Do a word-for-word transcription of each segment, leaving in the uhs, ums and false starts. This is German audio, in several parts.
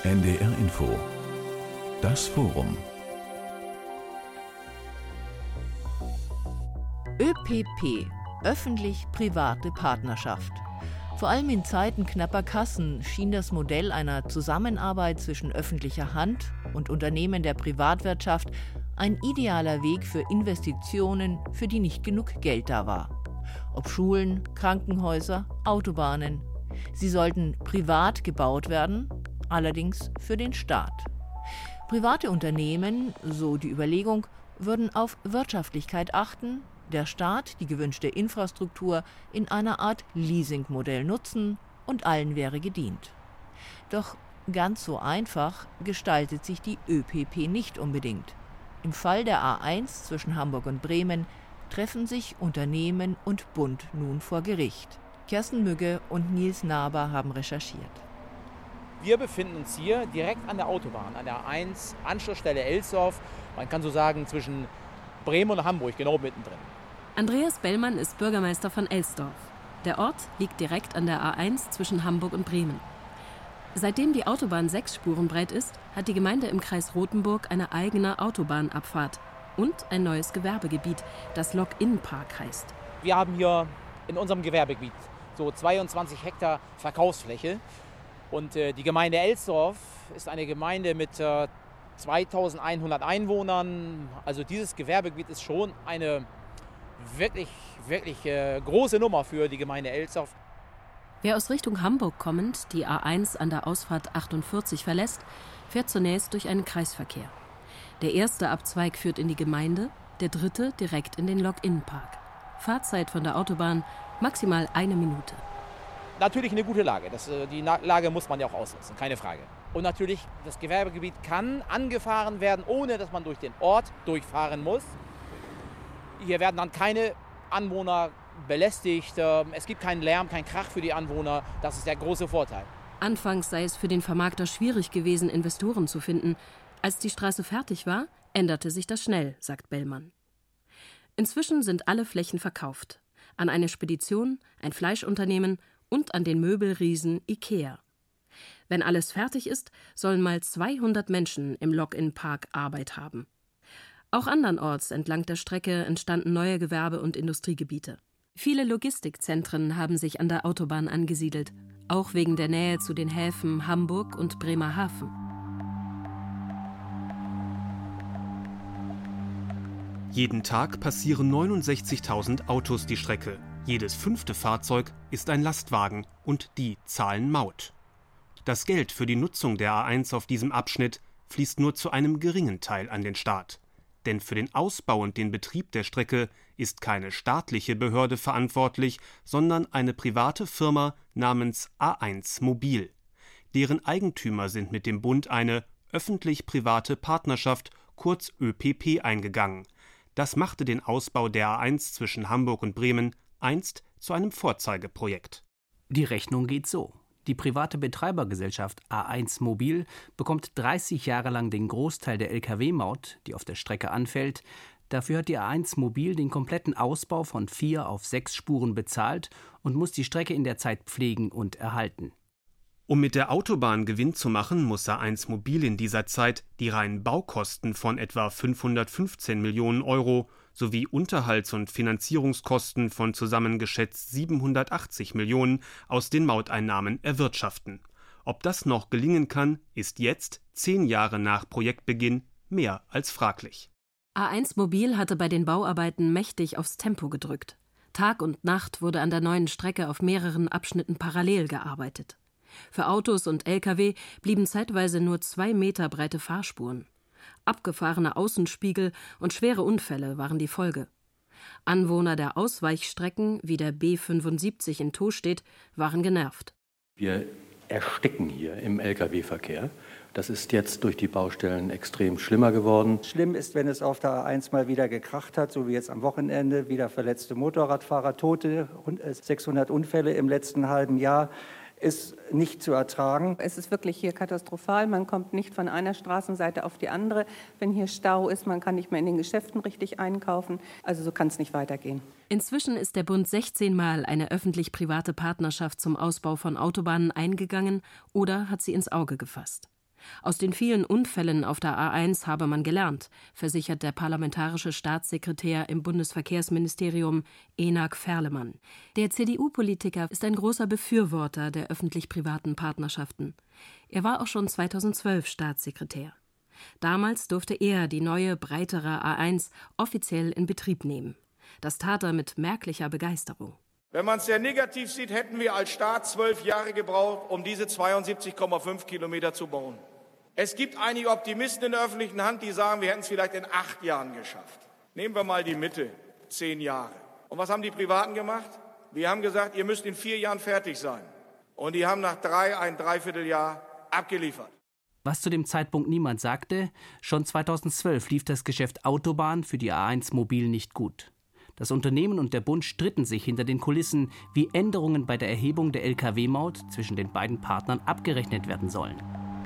N D R Info. Das Forum. ÖPP, öffentlich-private Partnerschaft. Vor allem in Zeiten knapper Kassen schien das Modell einer Zusammenarbeit zwischen öffentlicher Hand und Unternehmen der Privatwirtschaft ein idealer Weg für Investitionen, für die nicht genug Geld da war. Ob Schulen, Krankenhäuser, Autobahnen. Sie sollten privat gebaut werden, allerdings für den Staat. Private Unternehmen, so die Überlegung, würden auf Wirtschaftlichkeit achten, der Staat die gewünschte Infrastruktur in einer Art Leasingmodell nutzen und allen wäre gedient. Doch ganz so einfach gestaltet sich die ÖPP nicht unbedingt. Im Fall der A eins zwischen Hamburg und Bremen treffen sich Unternehmen und Bund nun vor Gericht. Kerstin Mügge und Nils Naber haben recherchiert. Wir befinden uns hier direkt an der Autobahn, an der A eins, Anschlussstelle Elsdorf. Man kann so sagen zwischen Bremen und Hamburg, genau mittendrin. Andreas Bellmann ist Bürgermeister von Elsdorf. Der Ort liegt direkt an der A eins zwischen Hamburg und Bremen. Seitdem die Autobahn sechs Spuren breit ist, hat die Gemeinde im Kreis Rothenburg eine eigene Autobahnabfahrt und ein neues Gewerbegebiet, das Lok-In-Park heißt. Wir haben hier in unserem Gewerbegebiet so zweiundzwanzig Hektar Verkaufsfläche. Und äh, die Gemeinde Elsdorf ist eine Gemeinde mit äh, zweitausendeinhundert Einwohnern. Also dieses Gewerbegebiet ist schon eine wirklich, wirklich äh, große Nummer für die Gemeinde Elsdorf. Wer aus Richtung Hamburg kommend die A eins an der Ausfahrt achtundvierzig verlässt, fährt zunächst durch einen Kreisverkehr. Der erste Abzweig führt in die Gemeinde, der dritte direkt in den Lok-In-Park. Fahrzeit von der Autobahn maximal eine Minute. Natürlich eine gute Lage. Das, die Lage muss man ja auch ausnutzen, keine Frage. Und natürlich, das Gewerbegebiet kann angefahren werden, ohne dass man durch den Ort durchfahren muss. Hier werden dann keine Anwohner belästigt. Es gibt keinen Lärm, keinen Krach für die Anwohner. Das ist der große Vorteil. Anfangs sei es für den Vermarkter schwierig gewesen, Investoren zu finden. Als die Straße fertig war, änderte sich das schnell, sagt Bellmann. Inzwischen sind alle Flächen verkauft. An eine Spedition, ein Fleischunternehmen und an den Möbelriesen IKEA. Wenn alles fertig ist, sollen mal zweihundert Menschen im Lok-In-Park Arbeit haben. Auch andernorts entlang der Strecke entstanden neue Gewerbe- und Industriegebiete. Viele Logistikzentren haben sich an der Autobahn angesiedelt, auch wegen der Nähe zu den Häfen Hamburg und Bremerhaven. Jeden Tag passieren neunundsechzigtausend Autos die Strecke. Jedes fünfte Fahrzeug ist ein Lastwagen und die zahlen Maut. Das Geld für die Nutzung der A eins auf diesem Abschnitt fließt nur zu einem geringen Teil an den Staat. Denn für den Ausbau und den Betrieb der Strecke ist keine staatliche Behörde verantwortlich, sondern eine private Firma namens A eins Mobil. Deren Eigentümer sind mit dem Bund eine öffentlich-private Partnerschaft, kurz ÖPP, eingegangen. Das machte den Ausbau der A eins zwischen Hamburg und Bremen einst zu einem Vorzeigeprojekt. Die Rechnung geht so. Die private Betreibergesellschaft A eins Mobil bekommt dreißig Jahre lang den Großteil der L K W-Maut, die auf der Strecke anfällt. Dafür hat die A eins Mobil den kompletten Ausbau von vier auf sechs Spuren bezahlt und muss die Strecke in der Zeit pflegen und erhalten. Um mit der Autobahn Gewinn zu machen, muss A eins Mobil in dieser Zeit die reinen Baukosten von etwa fünfhundertfünfzehn Millionen Euro sowie Unterhalts- und Finanzierungskosten von zusammengeschätzt siebenhundertachtzig Millionen aus den Mauteinnahmen erwirtschaften. Ob das noch gelingen kann, ist jetzt, zehn Jahre nach Projektbeginn, mehr als fraglich. A eins Mobil hatte bei den Bauarbeiten mächtig aufs Tempo gedrückt. Tag und Nacht wurde an der neuen Strecke auf mehreren Abschnitten parallel gearbeitet. Für Autos und L K W blieben zeitweise nur zwei Meter breite Fahrspuren. Abgefahrene Außenspiegel und schwere Unfälle waren die Folge. Anwohner der Ausweichstrecken, wie der B fünfundsiebzig in Tostedt, waren genervt. Wir ersticken hier im L K W-Verkehr. Das ist jetzt durch die Baustellen extrem schlimmer geworden. Schlimm ist, wenn es auf der A eins mal wieder gekracht hat, so wie jetzt am Wochenende, wieder verletzte Motorradfahrer, Tote, sechshundert Unfälle im letzten halben Jahr. Ist nicht zu ertragen. Es ist wirklich hier katastrophal. Man kommt nicht von einer Straßenseite auf die andere. Wenn hier Stau ist, man kann nicht mehr in den Geschäften richtig einkaufen. Also so kann es nicht weitergehen. Inzwischen ist der Bund sechzehn Mal eine öffentlich-private Partnerschaft zum Ausbau von Autobahnen eingegangen oder hat sie ins Auge gefasst. Aus den vielen Unfällen auf der A eins habe man gelernt, versichert der parlamentarische Staatssekretär im Bundesverkehrsministerium Enak Ferlemann. Der C D U-Politiker ist ein großer Befürworter der öffentlich-privaten Partnerschaften. Er war auch schon zweitausendzwölf Staatssekretär. Damals durfte er die neue, breitere A eins offiziell in Betrieb nehmen. Das tat er mit merklicher Begeisterung. Wenn man es sehr negativ sieht, hätten wir als Staat zwölf Jahre gebraucht, um diese zweiundsiebzig Komma fünf Kilometer zu bauen. Es gibt einige Optimisten in der öffentlichen Hand, die sagen, wir hätten es vielleicht in acht Jahren geschafft. Nehmen wir mal die Mitte, zehn Jahre. Und was haben die Privaten gemacht? Wir haben gesagt, ihr müsst in vier Jahren fertig sein. Und die haben nach drei, ein Dreivierteljahr abgeliefert. Was zu dem Zeitpunkt niemand sagte, schon zweitausendzwölf lief das Geschäft Autobahn für die A eins Mobil nicht gut. Das Unternehmen und der Bund stritten sich hinter den Kulissen, wie Änderungen bei der Erhebung der L K W-Maut zwischen den beiden Partnern abgerechnet werden sollen.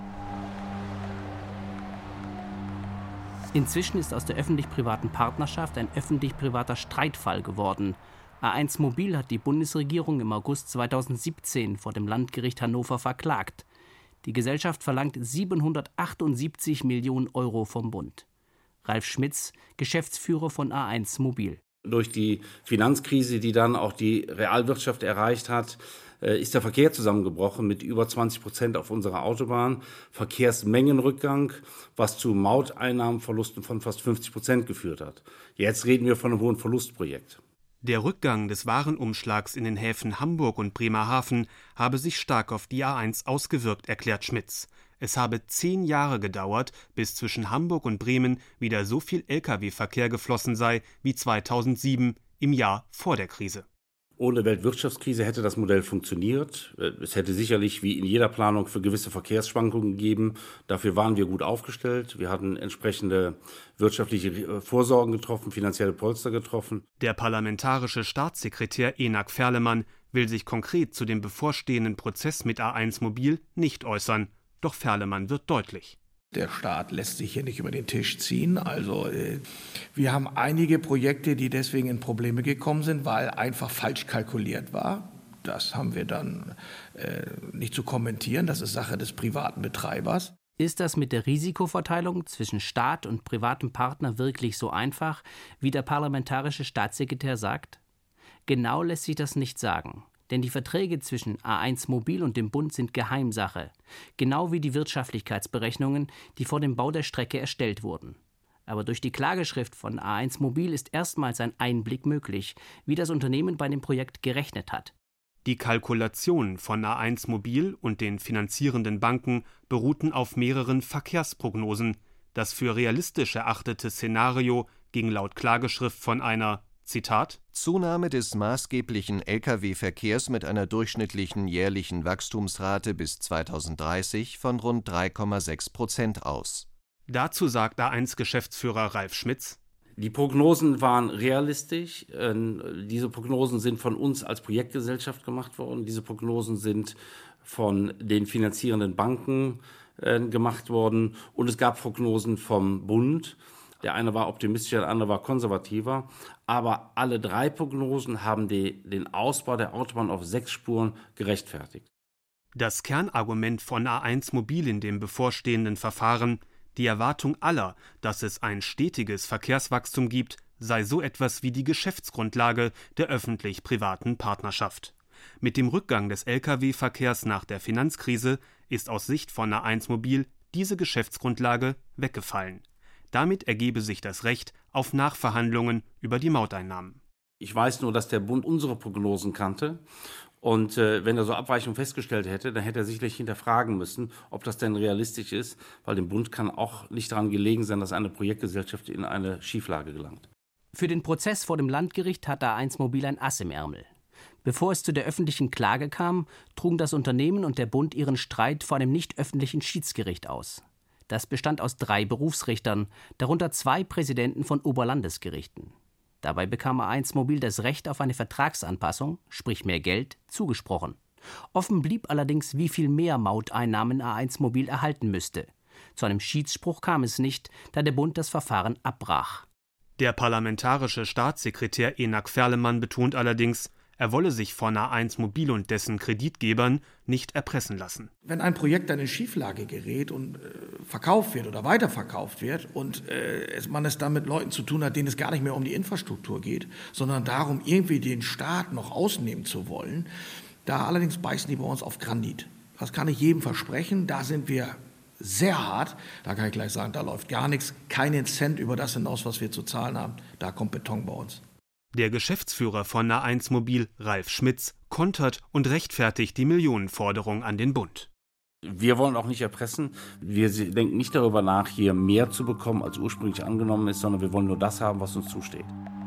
Inzwischen ist aus der öffentlich-privaten Partnerschaft ein öffentlich-privater Streitfall geworden. A eins Mobil hat die Bundesregierung im August zweitausendsiebzehn vor dem Landgericht Hannover verklagt. Die Gesellschaft verlangt siebenhundertachtundsiebzig Millionen Euro vom Bund. Ralf Schmitz, Geschäftsführer von A eins Mobil. Durch die Finanzkrise, die dann auch die Realwirtschaft erreicht hat, ist der Verkehr zusammengebrochen mit über zwanzig Prozent auf unserer Autobahn. Verkehrsmengenrückgang, was zu Mauteinnahmenverlusten von fast fünfzig Prozent geführt hat. Jetzt reden wir von einem hohen Verlustprojekt. Der Rückgang des Warenumschlags in den Häfen Hamburg und Bremerhaven habe sich stark auf die A eins ausgewirkt, erklärt Schmitz. Es habe zehn Jahre gedauert, bis zwischen Hamburg und Bremen wieder so viel L K W-Verkehr geflossen sei wie zweitausendsieben, im Jahr vor der Krise. Ohne Weltwirtschaftskrise hätte das Modell funktioniert. Es hätte sicherlich wie in jeder Planung für gewisse Verkehrsschwankungen gegeben. Dafür waren wir gut aufgestellt. Wir hatten entsprechende wirtschaftliche Vorsorgen getroffen, finanzielle Polster getroffen. Der parlamentarische Staatssekretär Enak Ferlemann will sich konkret zu dem bevorstehenden Prozess mit A eins Mobil nicht äußern. Doch Ferlemann wird deutlich. Der Staat lässt sich hier nicht über den Tisch ziehen. Also äh, wir haben einige Projekte, die deswegen in Probleme gekommen sind, weil einfach falsch kalkuliert war. Das haben wir dann äh, nicht zu kommentieren. Das ist Sache des privaten Betreibers. Ist das mit der Risikoverteilung zwischen Staat und privatem Partner wirklich so einfach, wie der parlamentarische Staatssekretär sagt? Genau lässt sich das nicht sagen. Denn die Verträge zwischen A eins Mobil und dem Bund sind Geheimsache, genau wie die Wirtschaftlichkeitsberechnungen, die vor dem Bau der Strecke erstellt wurden. Aber durch die Klageschrift von A eins Mobil ist erstmals ein Einblick möglich, wie das Unternehmen bei dem Projekt gerechnet hat. Die Kalkulationen von A eins Mobil und den finanzierenden Banken beruhten auf mehreren Verkehrsprognosen. Das für realistisch erachtete Szenario ging laut Klageschrift von einer Zitat: Zunahme des maßgeblichen L K W-Verkehrs mit einer durchschnittlichen jährlichen Wachstumsrate bis zweitausenddreißig von rund drei Komma sechs Prozent aus. Dazu sagt A eins Geschäftsführer Ralf Schmitz: Die Prognosen waren realistisch. Diese Prognosen sind von uns als Projektgesellschaft gemacht worden. Diese Prognosen sind von den finanzierenden Banken gemacht worden. Und es gab Prognosen vom Bund. Der eine war optimistischer, der andere war konservativer. Aber alle drei Prognosen haben die, den Ausbau der Autobahn auf sechs Spuren gerechtfertigt. Das Kernargument von A eins Mobil in dem bevorstehenden Verfahren, die Erwartung aller, dass es ein stetiges Verkehrswachstum gibt, sei so etwas wie die Geschäftsgrundlage der öffentlich-privaten Partnerschaft. Mit dem Rückgang des L K W-Verkehrs nach der Finanzkrise ist aus Sicht von A eins Mobil diese Geschäftsgrundlage weggefallen. Damit ergebe sich das Recht auf Nachverhandlungen über die Mauteinnahmen. Ich weiß nur, dass der Bund unsere Prognosen kannte. Und äh, wenn er so Abweichungen festgestellt hätte, dann hätte er sicherlich hinterfragen müssen, ob das denn realistisch ist, weil dem Bund kann auch nicht daran gelegen sein, dass eine Projektgesellschaft in eine Schieflage gelangt. Für den Prozess vor dem Landgericht hat A eins Mobil ein Ass im Ärmel. Bevor es zu der öffentlichen Klage kam, trugen das Unternehmen und der Bund ihren Streit vor einem nicht öffentlichen Schiedsgericht aus. Das bestand aus drei Berufsrichtern, darunter zwei Präsidenten von Oberlandesgerichten. Dabei bekam A eins Mobil das Recht auf eine Vertragsanpassung, sprich mehr Geld, zugesprochen. Offen blieb allerdings, wie viel mehr Mauteinnahmen A eins Mobil erhalten müsste. Zu einem Schiedsspruch kam es nicht, da der Bund das Verfahren abbrach. Der parlamentarische Staatssekretär Enak Ferlemann betont allerdings, Er wolle sich von A eins Mobil und dessen Kreditgebern nicht erpressen lassen. Wenn ein Projekt dann in Schieflage gerät und äh, verkauft wird oder weiterverkauft wird und äh, es, man es dann mit Leuten zu tun hat, denen es gar nicht mehr um die Infrastruktur geht, sondern darum, irgendwie den Staat noch ausnehmen zu wollen, da allerdings beißen die bei uns auf Granit. Das kann ich jedem versprechen, da sind wir sehr hart. Da kann ich gleich sagen, da läuft gar nichts, keinen Cent über das hinaus, was wir zu zahlen haben. Da kommt Beton bei uns. Der Geschäftsführer von A eins Mobil, Ralf Schmitz, kontert und rechtfertigt die Millionenforderung an den Bund. Wir wollen auch nicht erpressen. Wir denken nicht darüber nach, hier mehr zu bekommen, als ursprünglich angenommen ist, sondern wir wollen nur das haben, was uns zusteht.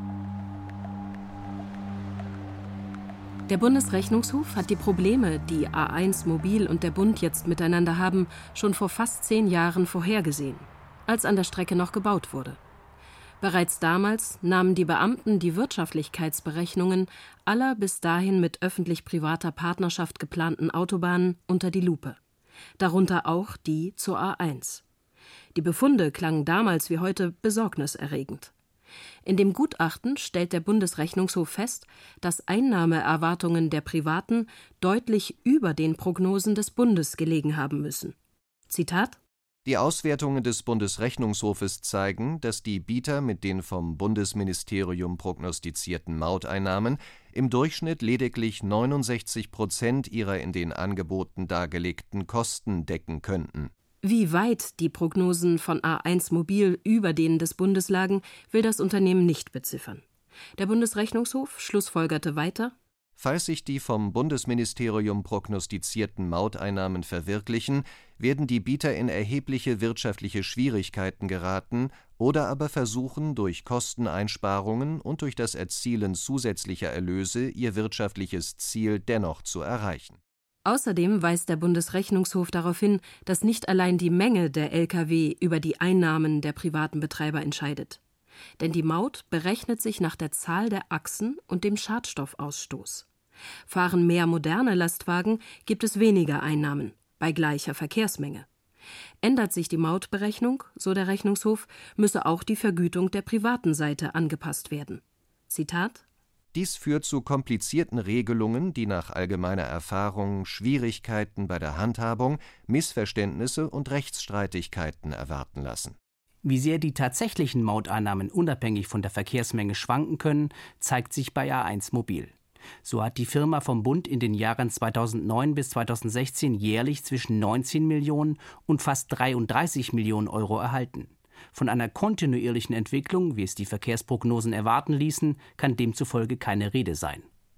Der Bundesrechnungshof hat die Probleme, die A eins Mobil und der Bund jetzt miteinander haben, schon vor fast zehn Jahren vorhergesehen, als an der Strecke noch gebaut wurde. Bereits damals nahmen die Beamten die Wirtschaftlichkeitsberechnungen aller bis dahin mit öffentlich-privater Partnerschaft geplanten Autobahnen unter die Lupe. Darunter auch die zur A eins. Die Befunde klangen damals wie heute besorgniserregend. In dem Gutachten stellt der Bundesrechnungshof fest, dass Einnahmeerwartungen der Privaten deutlich über den Prognosen des Bundes gelegen haben müssen. Zitat: Die Auswertungen des Bundesrechnungshofes zeigen, dass die Bieter mit den vom Bundesministerium prognostizierten Mauteinnahmen im Durchschnitt lediglich neunundsechzig Prozent ihrer in den Angeboten dargelegten Kosten decken könnten. Wie weit die Prognosen von A eins Mobil über denen des Bundes lagen, will das Unternehmen nicht beziffern. Der Bundesrechnungshof schlussfolgerte weiter: Falls sich die vom Bundesministerium prognostizierten Mauteinnahmen verwirklichen, werden die Bieter in erhebliche wirtschaftliche Schwierigkeiten geraten oder aber versuchen, durch Kosteneinsparungen und durch das Erzielen zusätzlicher Erlöse ihr wirtschaftliches Ziel dennoch zu erreichen. Außerdem weist der Bundesrechnungshof darauf hin, dass nicht allein die Menge der L K W über die Einnahmen der privaten Betreiber entscheidet. Denn die Maut berechnet sich nach der Zahl der Achsen und dem Schadstoffausstoß. Fahren mehr moderne Lastwagen, gibt es weniger Einnahmen bei gleicher Verkehrsmenge. Ändert sich die Mautberechnung, so der Rechnungshof, müsse auch die Vergütung der privaten Seite angepasst werden. Zitat: Dies führt zu komplizierten Regelungen, die nach allgemeiner Erfahrung Schwierigkeiten bei der Handhabung, Missverständnisse und Rechtsstreitigkeiten erwarten lassen. Wie sehr die tatsächlichen Mauteinnahmen unabhängig von der Verkehrsmenge schwanken können, zeigt sich bei A eins Mobil. So hat die Firma vom Bund in den Jahren zweitausendneun bis zweitausendsechzehn jährlich zwischen neunzehn Millionen und fast dreiunddreißig Millionen Euro erhalten. Von einer kontinuierlichen Entwicklung, wie es die Verkehrsprognosen erwarten ließen, kann demzufolge keine Rede sein.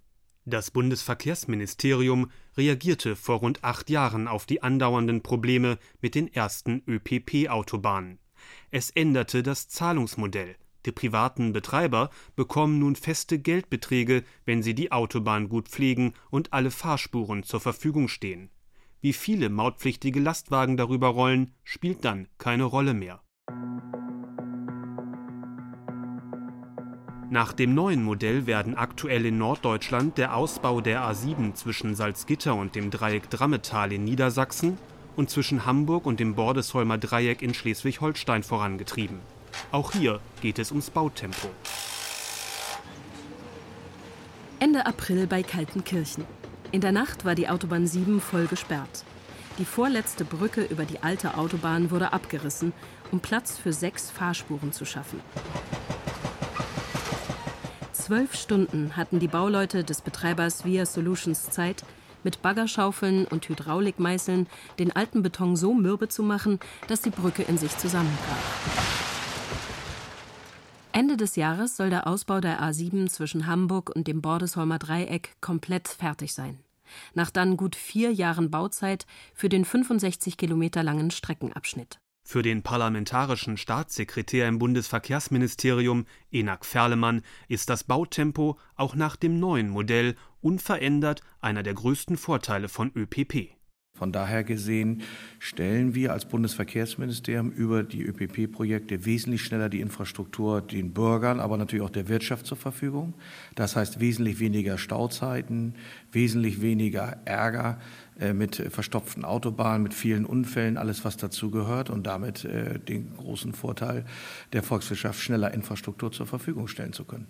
Das Bundesverkehrsministerium reagierte vor rund acht Jahren auf die andauernden Probleme mit den ersten Ö P P-Autobahnen. Es änderte das Zahlungsmodell. Die privaten Betreiber bekommen nun feste Geldbeträge, wenn sie die Autobahn gut pflegen und alle Fahrspuren zur Verfügung stehen. Wie viele mautpflichtige Lastwagen darüber rollen, spielt dann keine Rolle mehr. Nach dem neuen Modell werden aktuell in Norddeutschland der Ausbau der A sieben zwischen Salzgitter und dem Dreieck Drammetal in Niedersachsen und zwischen Hamburg und dem Bordesholmer Dreieck in Schleswig-Holstein vorangetrieben. Auch hier geht es ums Bautempo. Ende April bei Kaltenkirchen. In der Nacht war die Autobahn sieben voll gesperrt. Die vorletzte Brücke über die alte Autobahn wurde abgerissen, um Platz für sechs Fahrspuren zu schaffen. Zwölf Stunden hatten die Bauleute des Betreibers Via Solutions Zeit, mit Baggerschaufeln und Hydraulikmeißeln den alten Beton so mürbe zu machen, dass die Brücke in sich zusammenbrach. Ende des Jahres soll der Ausbau der A sieben zwischen Hamburg und dem Bordesholmer Dreieck komplett fertig sein. Nach dann gut vier Jahren Bauzeit für den fünfundsechzig Kilometer langen Streckenabschnitt. Für den parlamentarischen Staatssekretär im Bundesverkehrsministerium, Enak Ferlemann, ist das Bautempo auch nach dem neuen Modell unverändert einer der größten Vorteile von Ö P P. Von daher gesehen stellen wir als Bundesverkehrsministerium über die Ö P P-Projekte wesentlich schneller die Infrastruktur den Bürgern, aber natürlich auch der Wirtschaft zur Verfügung. Das heißt wesentlich weniger Stauzeiten, wesentlich weniger Ärger äh, mit verstopften Autobahnen, mit vielen Unfällen, alles was dazu gehört und damit äh, den großen Vorteil der Volkswirtschaft, schneller Infrastruktur zur Verfügung stellen zu können.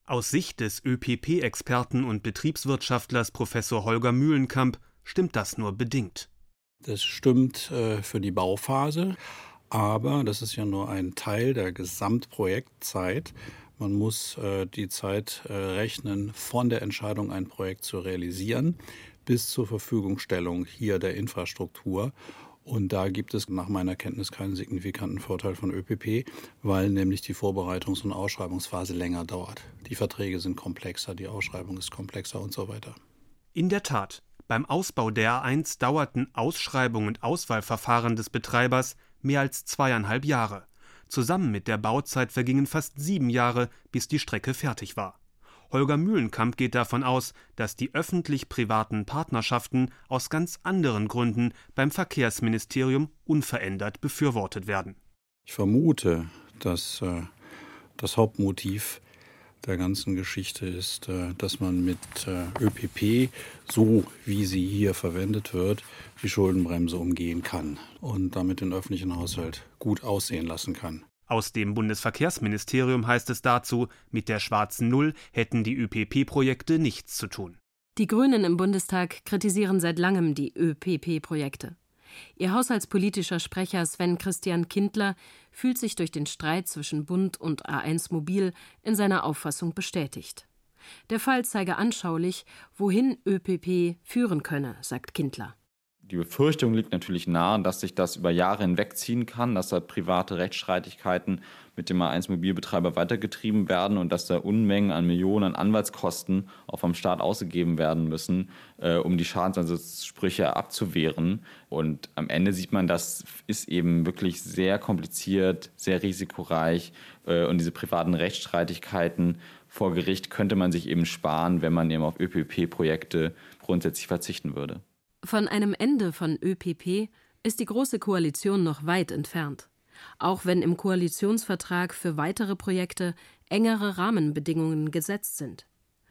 Aus Sicht des ÖPP-Experten und Betriebswirtschaftlers Professor Holger Mühlenkamp stimmt das nur bedingt. Das stimmt äh, für die Bauphase, aber das ist ja nur ein Teil der Gesamtprojektzeit. Man muss äh, die Zeit äh, rechnen von der Entscheidung, ein Projekt zu realisieren, bis zur Verfügungstellung hier der Infrastruktur. Und da gibt es nach meiner Kenntnis keinen signifikanten Vorteil von ÖPP, weil nämlich die Vorbereitungs- und Ausschreibungsphase länger dauert. Die Verträge sind komplexer, die Ausschreibung ist komplexer und so weiter. In der Tat, beim Ausbau der A eins dauerten Ausschreibung und Auswahlverfahren des Betreibers mehr als zweieinhalb Jahre. Zusammen mit der Bauzeit vergingen fast sieben Jahre, bis die Strecke fertig war. Holger Mühlenkamp geht davon aus, dass die öffentlich-privaten Partnerschaften aus ganz anderen Gründen beim Verkehrsministerium unverändert befürwortet werden. Ich vermute, dass äh, das Hauptmotiv der ganzen Geschichte ist, äh, dass man mit äh, ÖPP, so wie sie hier verwendet wird, die Schuldenbremse umgehen kann und damit den öffentlichen Haushalt gut aussehen lassen kann. Aus dem Bundesverkehrsministerium heißt es dazu, mit der schwarzen Null hätten die ÖPP-Projekte nichts zu tun. Die Grünen im Bundestag kritisieren seit langem die ÖPP-Projekte. Ihr haushaltspolitischer Sprecher Sven Christian Kindler fühlt sich durch den Streit zwischen Bund und A eins Mobil in seiner Auffassung bestätigt. Der Fall zeige anschaulich, wohin ÖPP führen könne, sagt Kindler. Die Befürchtung liegt natürlich nahe, dass sich das über Jahre hinwegziehen kann, dass da private Rechtsstreitigkeiten mit dem A eins Mobilbetreiber weitergetrieben werden und dass da Unmengen an Millionen an Anwaltskosten auch vom Staat ausgegeben werden müssen, äh, um die Schadensersatzansprüche abzuwehren. Und am Ende sieht man, das ist eben wirklich sehr kompliziert, sehr risikoreich äh, und diese privaten Rechtsstreitigkeiten vor Gericht könnte man sich eben sparen, wenn man eben auf ÖPP-Projekte grundsätzlich verzichten würde. Von einem Ende von ÖPP ist die Große Koalition noch weit entfernt. Auch wenn im Koalitionsvertrag für weitere Projekte engere Rahmenbedingungen gesetzt sind.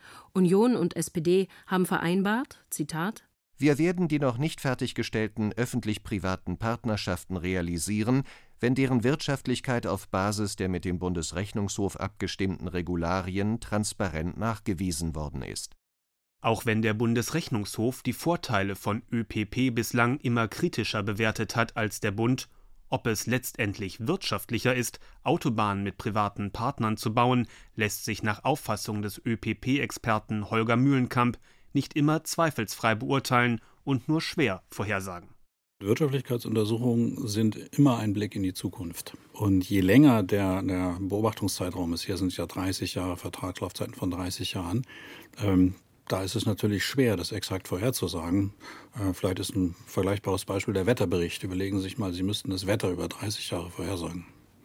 Union und S P D haben vereinbart, Zitat: Wir werden die noch nicht fertiggestellten öffentlich-privaten Partnerschaften realisieren, wenn deren Wirtschaftlichkeit auf Basis der mit dem Bundesrechnungshof abgestimmten Regularien transparent nachgewiesen worden ist. Auch wenn der Bundesrechnungshof die Vorteile von ÖPP bislang immer kritischer bewertet hat als der Bund, ob es letztendlich wirtschaftlicher ist, Autobahnen mit privaten Partnern zu bauen, lässt sich nach Auffassung des ÖPP-Experten Holger Mühlenkamp nicht immer zweifelsfrei beurteilen und nur schwer vorhersagen. Wirtschaftlichkeitsuntersuchungen sind immer ein Blick in die Zukunft. Und je länger der, der Beobachtungszeitraum ist, hier sind es ja dreißig Jahre, Vertragslaufzeiten von dreißig Jahren, ähm, da ist es natürlich schwer, das exakt vorherzusagen. Äh, vielleicht ist ein vergleichbares Beispiel der Wetterbericht. Überlegen Sie sich mal, Sie müssten das Wetter über dreißig Jahre vorhersagen.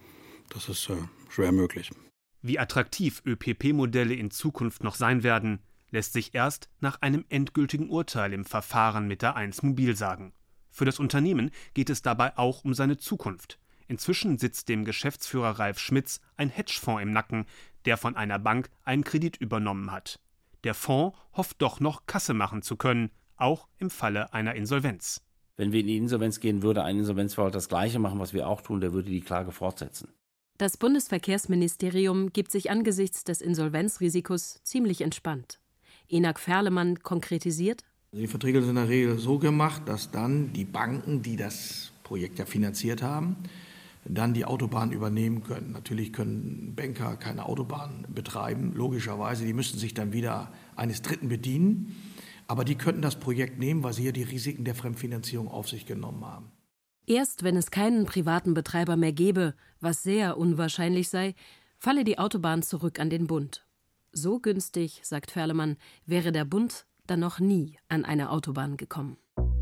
Das ist äh, schwer möglich. Wie attraktiv ÖPP-Modelle in Zukunft noch sein werden, lässt sich erst nach einem endgültigen Urteil im Verfahren mit der A eins Mobil sagen. Für das Unternehmen geht es dabei auch um seine Zukunft. Inzwischen sitzt dem Geschäftsführer Ralf Schmitz ein Hedgefonds im Nacken, der von einer Bank einen Kredit übernommen hat. Der Fonds hofft doch noch Kasse machen zu können, auch im Falle einer Insolvenz. Wenn wir in die Insolvenz gehen, würde ein Insolvenzverwalter das Gleiche machen, was wir auch tun, der würde die Klage fortsetzen. Das Bundesverkehrsministerium gibt sich angesichts des Insolvenzrisikos ziemlich entspannt. Enak Ferlemann konkretisiert: Die Verträge sind in der Regel so gemacht, dass dann die Banken, die das Projekt ja finanziert haben, dann die Autobahn übernehmen können. Natürlich können Banker keine Autobahn betreiben, logischerweise. Die müssten sich dann wieder eines Dritten bedienen. Aber die könnten das Projekt nehmen, weil sie hier die Risiken der Fremdfinanzierung auf sich genommen haben. Erst wenn es keinen privaten Betreiber mehr gäbe, was sehr unwahrscheinlich sei, falle die Autobahn zurück an den Bund. So günstig, sagt Ferlemann, wäre der Bund dann noch nie an eine Autobahn gekommen.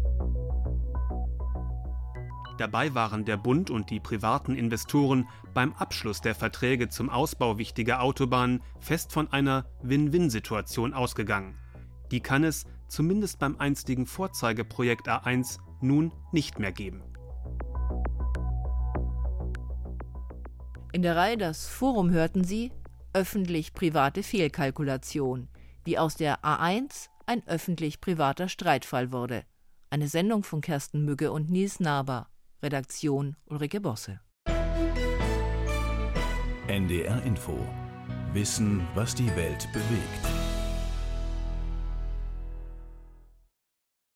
Dabei waren der Bund und die privaten Investoren beim Abschluss der Verträge zum Ausbau wichtiger Autobahnen fest von einer Win-Win-Situation ausgegangen. Die kann es, zumindest beim einstigen Vorzeigeprojekt A eins, nun nicht mehr geben. In der Reihe Das Forum hörten Sie öffentlich-private Fehlkalkulation, wie aus der A eins ein öffentlich-privater Streitfall wurde. Eine Sendung von Kersten Mügge und Nils Naber. Redaktion Ulrike Bosse. N D R Info Wissen, was die Welt bewegt.